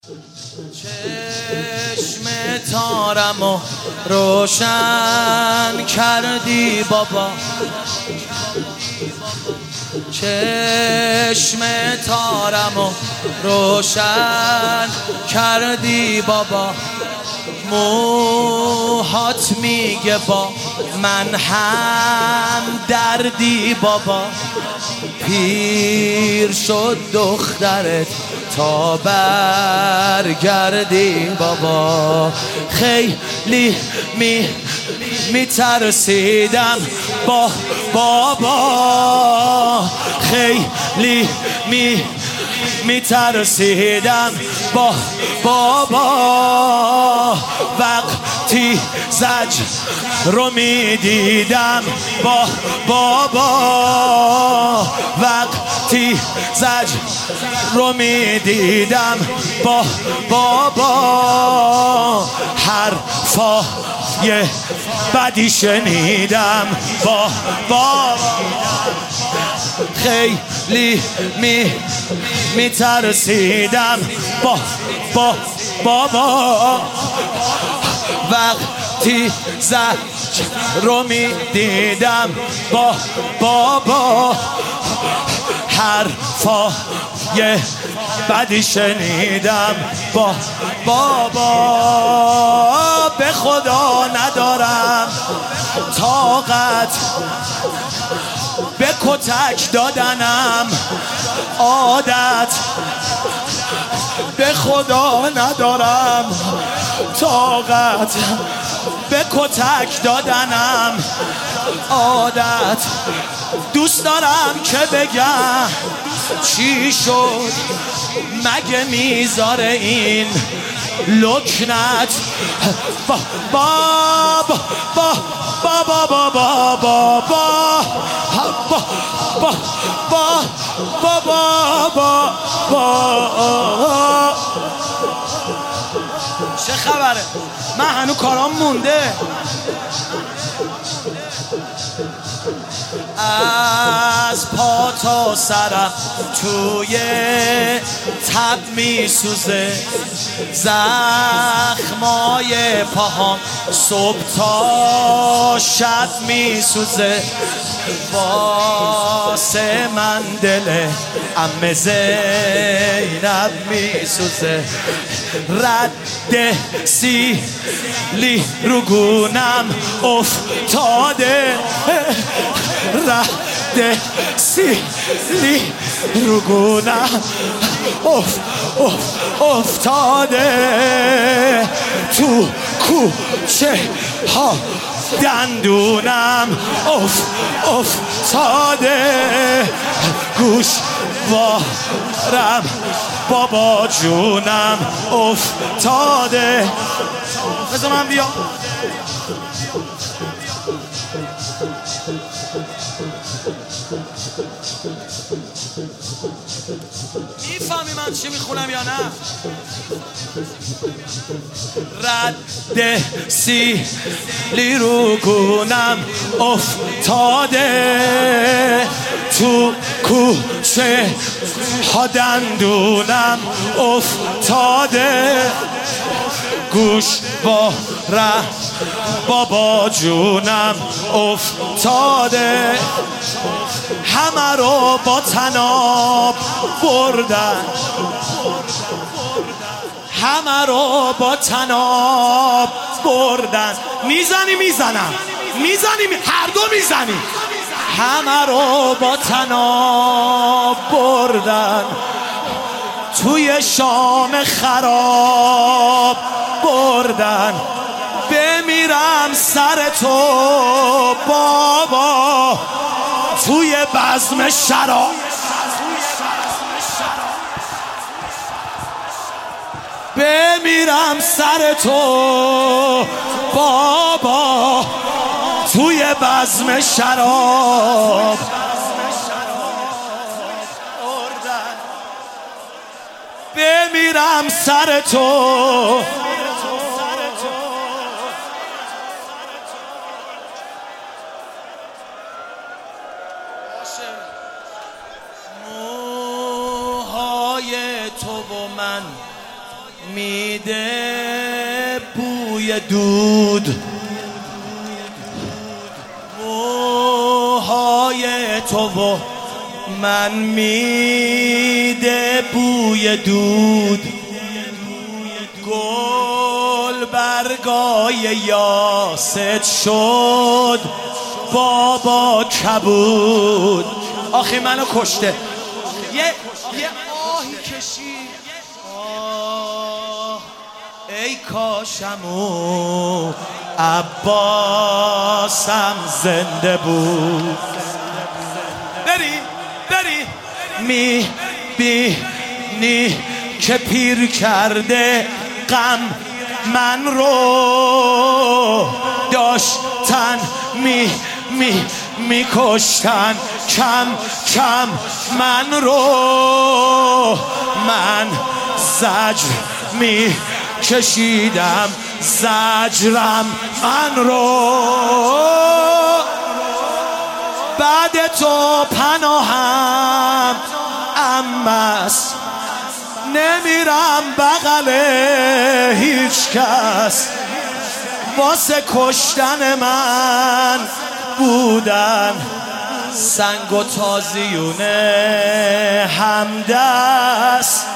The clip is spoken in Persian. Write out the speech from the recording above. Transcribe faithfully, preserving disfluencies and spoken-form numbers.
چشم تارمو روشن کردی بابا، چشم تارمو روشن کردی بابا، موهات میگه با من هم دردی بابا، پیر شد دخترت تا برگردی بابا. خیلی می میترسیدم با بابا، خیلی می میترسیدم با بابا، وقتی زجر رو میدیدم با بابا، وقتی زجر رو میدیدم با بابا، حرفای بدی شنیدم با بابا، خیلی می میترسیدم با با بابا، وقتی زجر رو میدیدم با بابا، حرفای بدی شنیدم با بابا. به خدا ندارم طاقت به کتک دادنم عادت، به خدا ندارم طاقت به کتک دادنم عادت، دوست دارم که بگم چی شد مگه میذاره این لکنت با با با با با با با با با با با با با. چه خبره؟ من هنو کارام مونده. از پا تا سرم توی تب میسوزه، زخمای پاهام صبح تا شب میسوزه، واسه من دل عمه زینب میسوزه، رد سیلی رو گونم افتاده، رد سیلی رو گونم اف اف افتاده، تو کوچه ها دندونم اف افتاده، گوش وارم بابا جونم افتاده. بذار من بیام. میفهمی من چی میخونم یا نه؟ رد سیلی رو گونم افتاده، تو کوچه ها دندونم افتاده، گوش وارم بابا جونم افتاده، همه رو با طناب بردن، همه رو با طناب بردن. میزنی میزنم میزنی می... هر دو میزنی، همه رو با طناب بردن، توی شام خراب بردن، بمیرم سر تو بابا، توی بزم شراب بمیرم سر تو بابا، توی بزم شراب بمیرم سر تو. موهای تو و من میده بوی دود، موهای تو و من میده بوی دود، گل برگای یاست شد بابا کبود. آخی منو کشته، یه یه آهی کشید، آه ای کاشمو عباسم زنده بود. بری بری می بینی که پیر کرده غم من رو، داشتن می می می کشتن کم کم من رو، من زجر می کشیدم زجرم من رو. بعد تو پناهم امست، نمیرم بغل هیچ کس، واسه کشتن من بودن سنگ و تازیونه همدست.